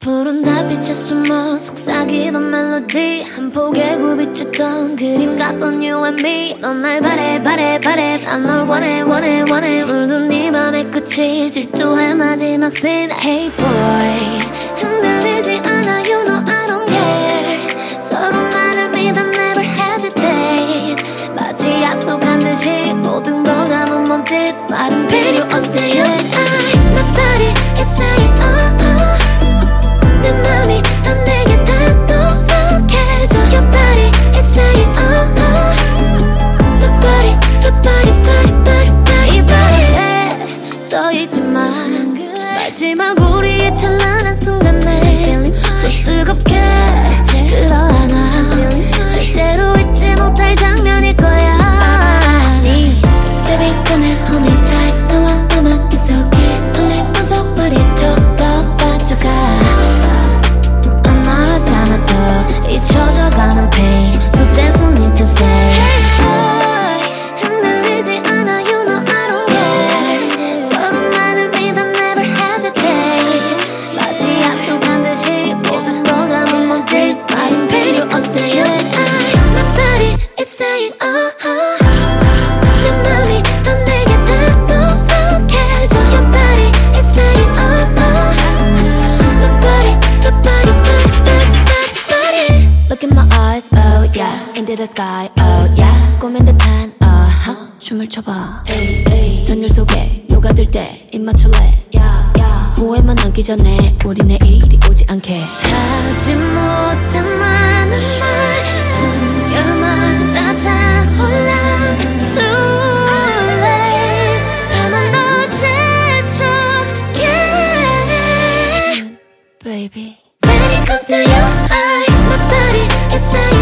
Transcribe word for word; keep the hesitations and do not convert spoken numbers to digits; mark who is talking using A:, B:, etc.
A: 푸른 달빛에 숨어 속삭이던 멜로디 한 폭의 굽이쳤던 그림 같던 you and me 넌 날 바래 바래 바래 난 널 원해 원해 원해 물든 네 맘의 끝이 질투할 마지막 scene Hey boy 흔들리지 않아 you know I don't care 서로만을 믿어 never hesitate 마치 약속한 듯이 모든 걸 담은 몸짓 말은 필요 없어 you and I My body is saying oh oh 내 맘이 넌 내게 닿도록해줘 Your body is saying oh oh My body, your body, body, body, body, 이 바디에 써있지만 마지막 우리의 찬란한 순간에 또 뜨겁게 끌어안아 절대로 잊지 못할 장면일 거야 Baby come and hold me tight 너와 나만 깊숙이 풀린 맘속벌이 툭 더 빠져가 잊혀져가는 pain So there's no need to say Hey boy 흔들리지 않아 you know I don't care 서로만을 믿어 never hesitate 마치 약속한 듯이 모든 걸 담은 몸짓 말은 필요 없어 You and I My body is saying oh oh 내 맘이 넌 내게 닿도록해줘 Your body is saying oh oh My body, your body, body, body Look in my eyes, oh yeah Into the sky, oh yeah 꾸민 듯한, uh-huh 춤을 춰봐 에이, 에이. 전율 속에 녹아들 때 입 맞출래 yeah, yeah. 후회만 남기 전에 우리 내일이 오지 않게 하지 못한 많은 말 숨결마다 차올라 술래 밤은 너 재촉해 Baby When it comes to you, I My body is saying